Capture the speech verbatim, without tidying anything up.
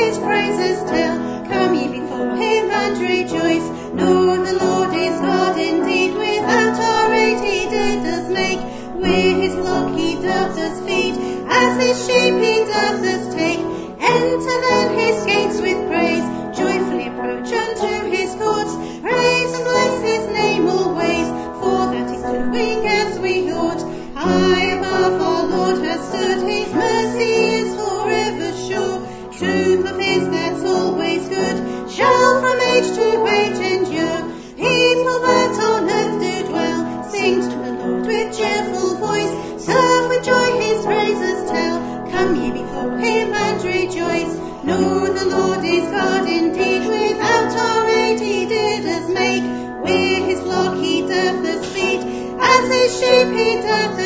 his praises tell. Come ye before him and rejoice. Know the Lord is God indeed. Without our aid he did us make. We're his flock, he doth us feed. As his sheep he doth us take. Enter then his gates with praise. Joyfully approach unto his courts. Praise and bless his name always. For that he's doing as we ought. High above our Lord has stood. His mercy is forever sure. Truth of his that's always good shall from age to age endure. People that on earth do dwell sing to the Lord with cheerful voice. Serve with joy his praises tell. Come ye before him and rejoice. Know the Lord is God indeed. Without our aid he did us make. We're his flock, he doth us feed. As his sheep he doth